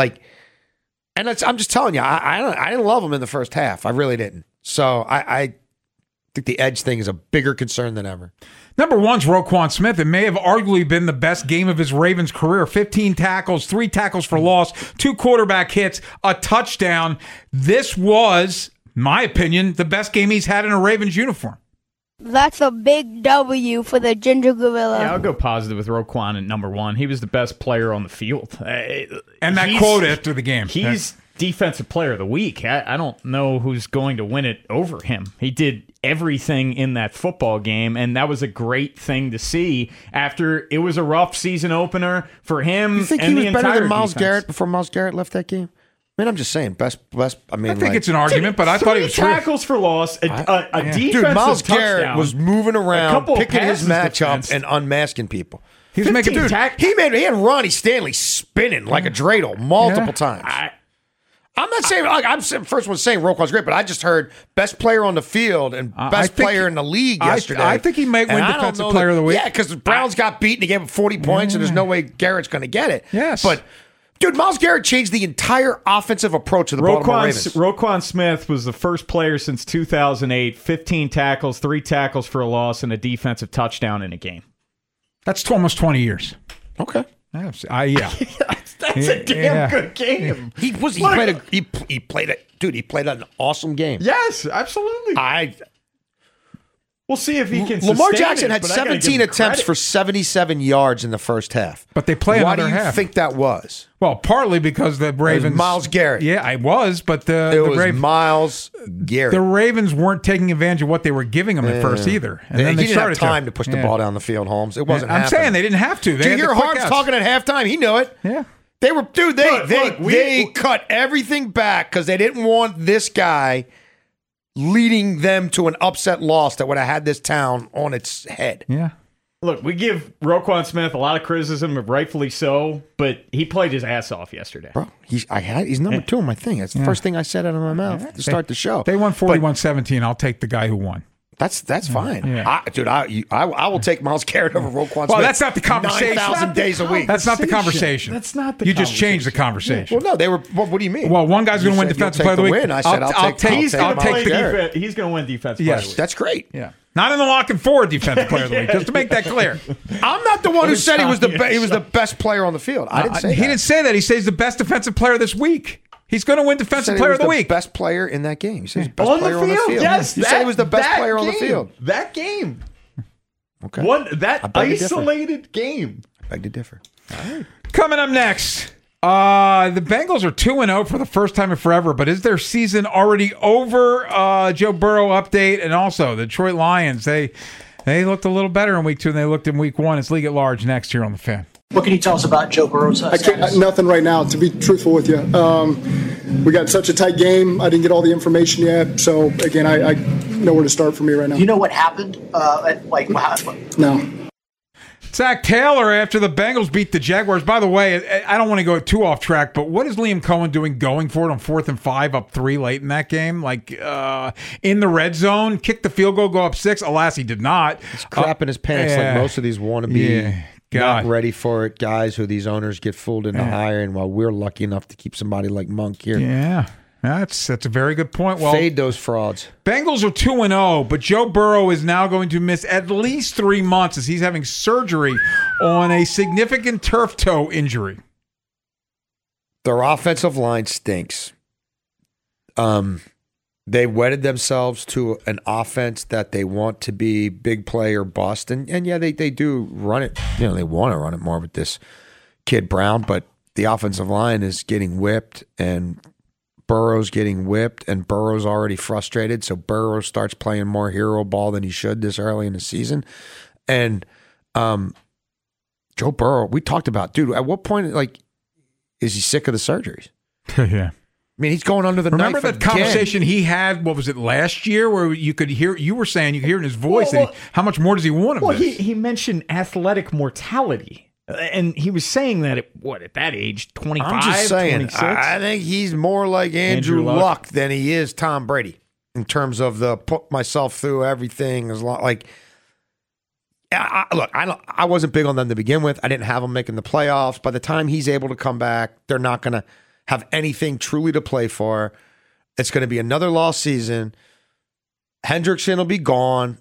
And I'm just telling you, I didn't love him in the first half. I really didn't. So I think the edge thing is a bigger concern than ever. Number 1's Roquan Smith. It may have arguably been the best game of his Ravens career. 15 tackles, 3 tackles for loss, 2 quarterback hits, a touchdown. This was, in my opinion, the best game he's had in a Ravens uniform. That's a big W for the Ginger Gorilla. Yeah, I'll go positive with Roquan at number 1. He was the best player on the field. And that quote after the game. He's Defensive Player of the Week. I don't know who's going to win it over him. He did everything in that football game, and that was a great thing to see after it was a rough season opener for him. You think and he was better than Myles defense. Garrett before Myles Garrett left that game? I mean, I'm just saying, best. I mean, I think it's an argument, but I thought he was 3 tackles for loss, a defensive Dude, Myles Garrett touchdown, was moving around, picking his matchup, and unmasking people. He was making he had Ronnie Stanley spinning like a dreidel multiple times. I'm not saying I'm the first one saying Roquan's great, but I just heard best player on the field and best player in the league yesterday. I think he might win Defensive Player of the Week. Yeah, because the Browns got beat and he gave him 40 points, and there's no way Garrett's going to get it. Yes, but. Dude, Myles Garrett changed the entire offensive approach of the Baltimore Ravens. Roquan Smith was the first player since 2008, 15 tackles, 3 tackles for a loss, and a defensive touchdown in a game. That's almost 20 years. Okay. Yeah. That's a damn good game. He played an awesome game. Yes, absolutely. We'll see if he can. Lamar sustain Jackson had 17 attempts for 77 yards in the first half. But they play another half. Why do you think that was? Well, partly because the Ravens. Myles Garrett. Yeah, I was, but it was Myles Garrett. The Ravens weren't taking advantage of what they were giving him at first either. And then he they didn't have started time to push the ball down the field, Holmes. It wasn't I'm happening. saying they didn't have to. Did you hear Harms talking at halftime? He knew it. Yeah. They were, dude, they cut everything back because they didn't want this guy leading them to an upset loss that would have had this town on its head. Yeah. Look, we give Roquan Smith a lot of criticism, rightfully so, but he played his ass off yesterday. Bro, he's number 2 in my thing. That's the first thing I said out of my mouth to start the show. They won 41-17. I'll take the guy who won. That's fine. Yeah. I will take Myles Garrett over Roquan Smith. Well, that's not the conversation. 9,000 days a week. That's not the conversation. That's not the You just changed the conversation. Well, no, they were. What do you mean? Well, one guy's going to win Defensive Player of the Week. I said I'll take He's going to win Defensive Player of the Yes, Week. that's great. Yeah. Not in the lock and forward Defensive Player of the Week, just to make that clear. I'm not the one who said he was the best player on the field. I didn't say that. He didn't say that. He says he's the best defensive player this week. He's going to win Defensive Player of the Week. Best player in that game. He said he's the best player on the field. Yes, he said he was the best player on the field. That game. Okay. That isolated game. I beg to differ. All right. Coming up next, the Bengals are 2-0 for the first time in forever, but is their season already over? Joe Burrow update, and also the Detroit Lions. They looked a little better in week 2 than they looked in week 1. It's League at Large next here on The Fan. What can you tell us about Joe Burrow's status? Nothing right now, to be truthful with you. We got such a tight game. I didn't get all the information yet. So, again, I know where to start for me right now. Do you know what happened? No. Zach Taylor, after the Bengals beat the Jaguars. By the way, I don't want to go too off track, but what is Liam Cohen doing going for it on 4th and 5, up 3 late in that game? Like in the red zone, kick the field goal, go up 6. Alas, he did not. He's crapping his pants like most of these wannabe, not ready for it guys who these owners get fooled into hiring. While we're lucky enough to keep somebody like Monk here. Yeah. That's a very good point. Well, fade those frauds. Bengals are 2-0, but Joe Burrow is now going to miss at least 3 months as he's having surgery on a significant turf toe injury. Their offensive line stinks. They wedded themselves to an offense that they want to be big play or bust, and yeah, they do run it. They want to run it more with this kid Brown, but the offensive line is getting whipped and Burrow's getting whipped, and Burrow's already frustrated, so Burrow starts playing more hero ball than he should this early in the season. And Joe Burrow, we talked about, dude, at what point, is he sick of the surgeries? Yeah. I mean, he's going under the knife. Remember that conversation he had, what was it, last year, where you could hear, you were saying, you could hear in his voice, how much more does he want of this? He mentioned athletic mortality. And he was saying that at that age, 25, I'm just saying, 26? I think he's more like Andrew Luck than he is Tom Brady in terms of the put myself through everything. Look, I wasn't big on them to begin with. I didn't have them making the playoffs. By the time he's able to come back, they're not going to have anything truly to play for. It's going to be another lost season. Hendrickson will be gone.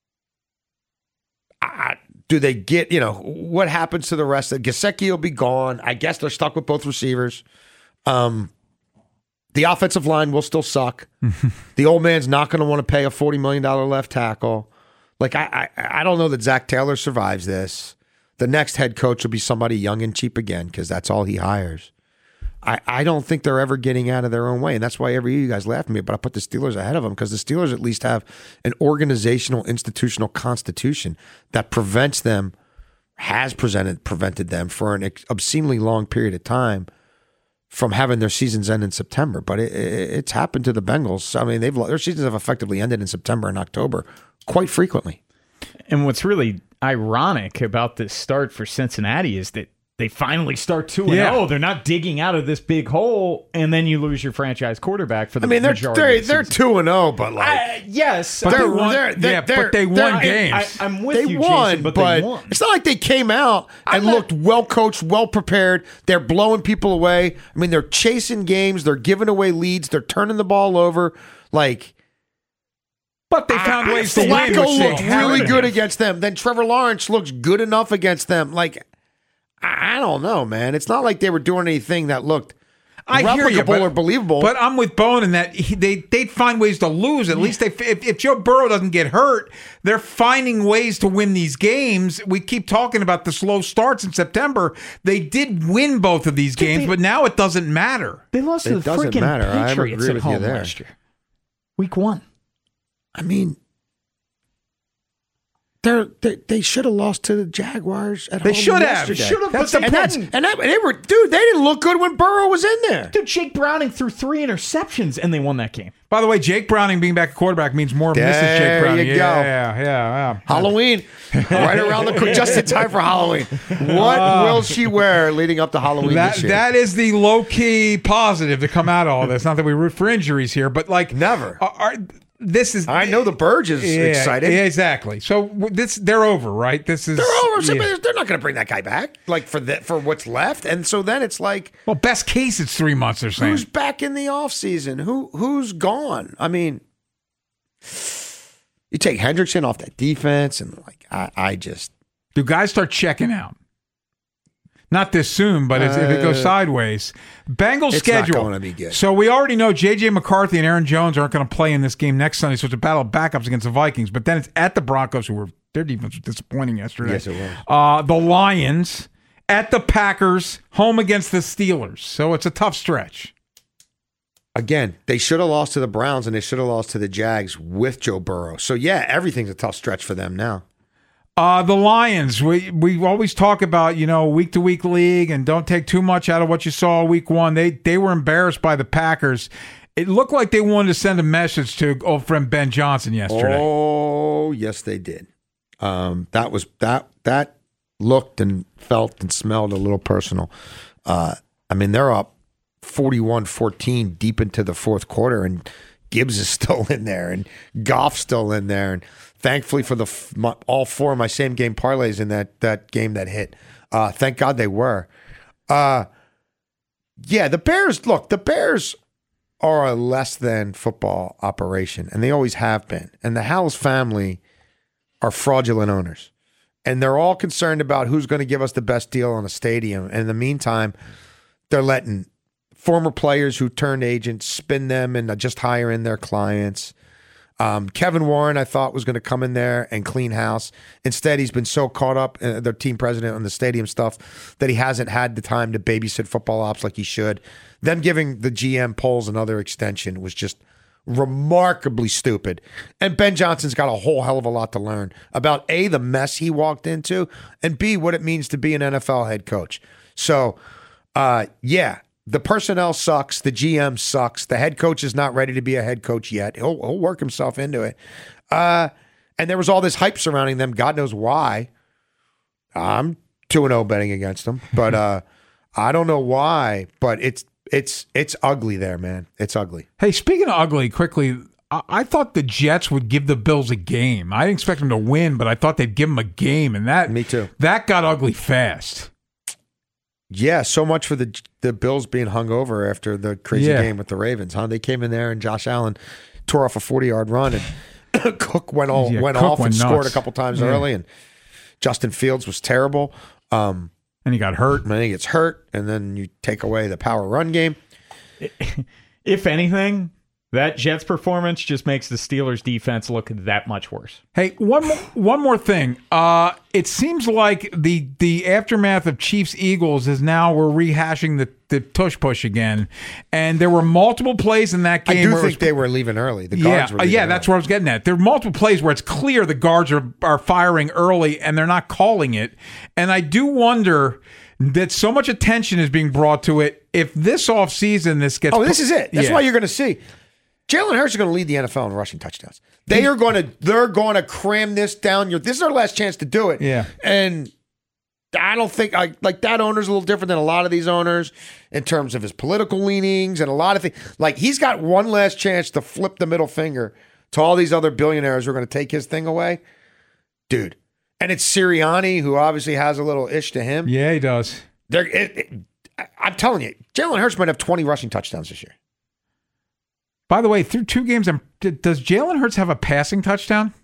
Do they get, what happens to the rest of Gesicki will be gone. I guess they're stuck with both receivers. The offensive line will still suck. The old man's not going to want to pay a $40 million left tackle. I don't know that Zach Taylor survives this. The next head coach will be somebody young and cheap again because that's all he hires. I don't think they're ever getting out of their own way, and that's why every year you guys laugh at me, but I put the Steelers ahead of them because the Steelers at least have an organizational, institutional constitution that has prevented them for an obscenely long period of time from having their seasons end in September. But it's happened to the Bengals. I mean, their seasons have effectively ended in September and October quite frequently. And what's really ironic about this start for Cincinnati is that they finally start 2-0. Yeah. They're not digging out of this big hole, and then you lose your franchise quarterback for the majority of the season. They're 2-0, but yes, but they won games. I'm with you, Jason, but they won. It's not like they came out and looked well coached, well prepared. They're blowing people away. I mean, they're chasing games. They're giving away leads. They're turning the ball over. But they found ways to win. Flacco looked really good against them. Then Trevor Lawrence looks good enough against them. I don't know, man. It's not like they were doing anything that looked replicable or believable. But I'm with Bone in that they'd find ways to lose. At least if Joe Burrow doesn't get hurt, they're finding ways to win these games. We keep talking about the slow starts in September. They did win both of these games, but now it doesn't matter. They lost to the freaking Patriots at home last year. Week 1. I mean, they should have lost to the Jaguars at home. They should have. That's the point. And they were, dude. They didn't look good when Burrow was in there. Dude, Jake Browning threw 3 interceptions and they won that game. By the way, Jake Browning being back at quarterback means more Mrs. Jake Browning. There you go. Yeah. Halloween, right around the corner, just in time for Halloween. What will she wear leading up to Halloween this year? That is the low key positive to come out of all this. Not that we root for injuries here, but never. I know the Burge is excited. Yeah, exactly. So they're over, right? They're over. They're not going to bring that guy back, for what's left. And so then it's best case, it's 3 months. They're saying who's back in the offseason? Who's gone? I mean, you take Hendrickson off that defense, and I just do guys start checking out. Not this soon, but if it goes sideways. Bengals schedule. It's not going to be good. So we already know J.J. McCarthy and Aaron Jones aren't going to play in this game next Sunday, so it's a battle of backups against the Vikings. But then it's at the Broncos, their defense was disappointing yesterday. Yes, it was. The Lions, at the Packers, home against the Steelers. So it's a tough stretch. Again, they should have lost to the Browns and they should have lost to the Jags with Joe Burrow. So, yeah, everything's a tough stretch for them now. The Lions, we always talk about, week-to-week league and don't take too much out of what you saw week 1. They were embarrassed by the Packers. It looked like they wanted to send a message to old friend Ben Johnson yesterday. Oh, yes, they did. That looked and felt and smelled a little personal. I mean, they're up 41-14 deep into the fourth quarter, and Gibbs is still in there, and Goff's still in there, and thankfully for all four of my same game parlays in that game that hit. Thank God they were. The Bears. Look, the Bears are a less than football operation, and they always have been. And the Howells family are fraudulent owners, and they're all concerned about who's going to give us the best deal on a stadium. And in the meantime, they're letting former players who turned agents spin them and just hire in their clients. Kevin Warren, I thought, was going to come in there and clean house. Instead, he's been so caught up, their team president, on the stadium stuff that he hasn't had the time to babysit football ops like he should. Them giving the GM Poles another extension was just remarkably stupid. And Ben Johnson's got a whole hell of a lot to learn about A, the mess he walked into, and B, what it means to be an NFL head coach. So, the personnel sucks. The GM sucks. The head coach is not ready to be a head coach yet. He'll work himself into it. And there was all this hype surrounding them. God knows why. I'm 2-0 betting against them, but I don't know why. But it's ugly there, man. It's ugly. Hey, speaking of ugly, quickly, I thought the Jets would give the Bills a game. I didn't expect them to win, but I thought they'd give them a game, and me too. That got ugly fast. Yeah, so much for the Bills being hungover after the crazy game with the Ravens, huh? They came in there and Josh Allen tore off a 40-yard run, and Cook went off and scored a couple times early, and Justin Fields was terrible. And he got hurt. And then he gets hurt, and then you take away the power run game. If anything, that Jets performance just makes the Steelers defense look that much worse. Hey, one more thing. It seems like the aftermath of Chiefs-Eagles is now we're rehashing the tush push again. And there were multiple plays in that game. I do think they were leaving early. The guards were leaving early. That's what I was getting at. There are multiple plays where it's clear the guards are firing early and they're not calling it. And I do wonder that so much attention is being brought to it. If this offseason this gets... this is it. That's why you're going to see... Jalen Hurts is going to lead the NFL in rushing touchdowns. They're going to cram this down. This is our last chance to do it. Yeah. And I don't think like that owner's a little different than a lot of these owners in terms of his political leanings and a lot of things. Like he's got one last chance to flip the middle finger to all these other billionaires who are going to take his thing away. Dude. And it's Sirianni who obviously has a little ish to him. Yeah, he does. I'm telling you, Jalen Hurts might have 20 rushing touchdowns this year. By the way, through 2 games, does Jalen Hurts have a passing touchdown?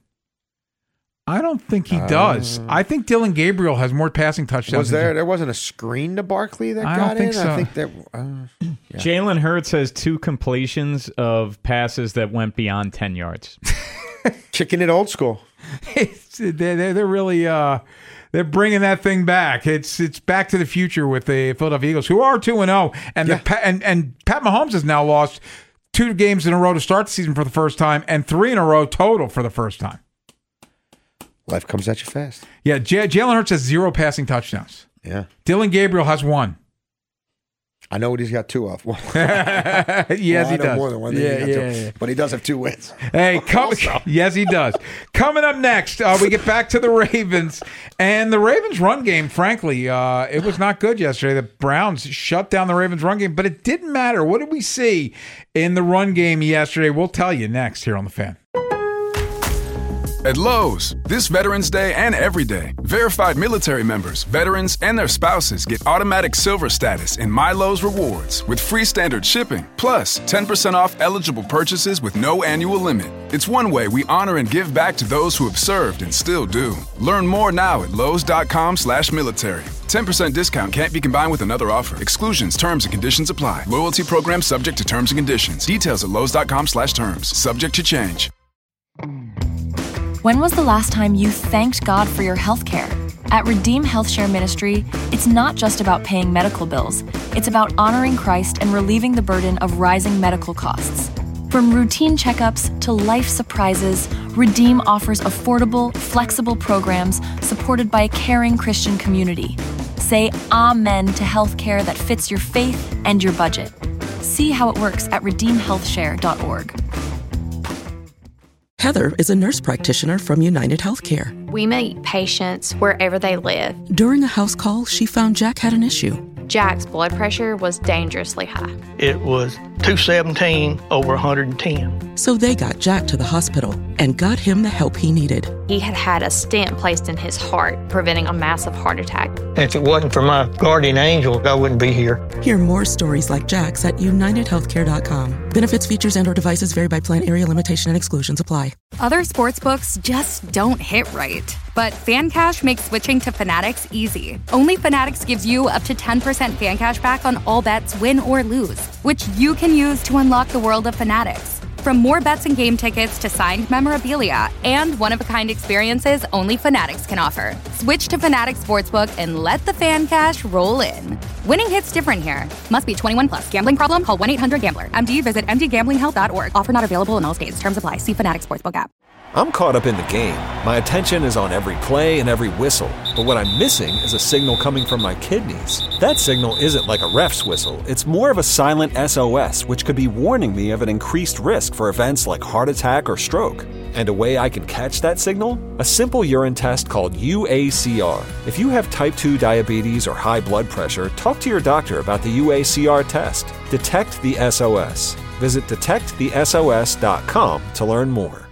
I don't think he does. I think Dylan Gabriel has more passing touchdowns. There wasn't a screen to Barkley that got in? I don't think so. I think that Jalen Hurts has 2 completions of passes that went beyond 10 yards. Kicking it old school. They're really they're bringing that thing back. It's back to the future with the Philadelphia Eagles, who are 2-0, and Pat Mahomes has now lost 2 games in a row to start the season for the first time, and 3 in a row total for the first time. Life comes at you fast. Yeah, Jalen Hurts has 0 passing touchdowns. Yeah. Dylan Gabriel has 1. I know what he's got 2 of. Yes, he does. More than one. Yeah. But he does have 2 wins. Hey, yes, he does. Coming up next, we get back to the Ravens. And the Ravens' run game, frankly, it was not good yesterday. The Browns shut down the Ravens' run game, but it didn't matter. What did we see in the run game yesterday? We'll tell you next here on The Fan. At Lowe's, this Veterans Day and every day, verified military members, veterans, and their spouses get automatic silver status in My Lowe's Rewards with free standard shipping, plus 10% off eligible purchases with no annual limit. It's one way we honor and give back to those who have served and still do. Learn more now at Lowe's.com/military. 10% discount can't be combined with another offer. Exclusions, terms, and conditions apply. Loyalty program subject to terms and conditions. Details at Lowe's.com/terms. Subject to change. When was the last time you thanked God for your health care? At Redeem HealthShare Ministry, it's not just about paying medical bills. It's about honoring Christ and relieving the burden of rising medical costs. From routine checkups to life surprises, Redeem offers affordable, flexible programs supported by a caring Christian community. Say amen to healthcare that fits your faith and your budget. See how it works at redeemhealthshare.org. Heather is a nurse practitioner from United Healthcare. We meet patients wherever they live. During a house call, she found Jack had an issue. Jack's blood pressure was dangerously high. It was 217 over 110. So they got Jack to the hospital and got him the help he needed. He had had a stent placed in his heart, preventing a massive heart attack. If it wasn't for my guardian angel, I wouldn't be here. Hear more stories like Jack's at UnitedHealthcare.com. Benefits, features, and/or devices vary by plan, area, limitation, and exclusions apply. Other sportsbooks just don't hit right. But FanCash makes switching to Fanatics easy. Only Fanatics gives you up to 10% fan cash back on all bets, win or lose, which you can use to unlock the world of Fanatics. From more bets and game tickets to signed memorabilia and one-of-a-kind experiences only Fanatics can offer. Switch to Fanatics Sportsbook and let the fan cash roll in. Winning hits different here. Must be 21 plus. Gambling problem? Call 1-800-GAMBLER. MD, visit mdgamblinghelp.org. Offer not available in all states. Terms apply. See Fanatics Sportsbook app. I'm caught up in the game. My attention is on every play and every whistle. But what I'm missing is a signal coming from my kidneys. That signal isn't like a ref's whistle. It's more of a silent SOS, which could be warning me of an increased risk for events like heart attack or stroke. And a way I can catch that signal? A simple urine test called UACR. If you have type 2 diabetes or high blood pressure, talk to your doctor about the UACR test. Detect the SOS. Visit detectthesos.com to learn more.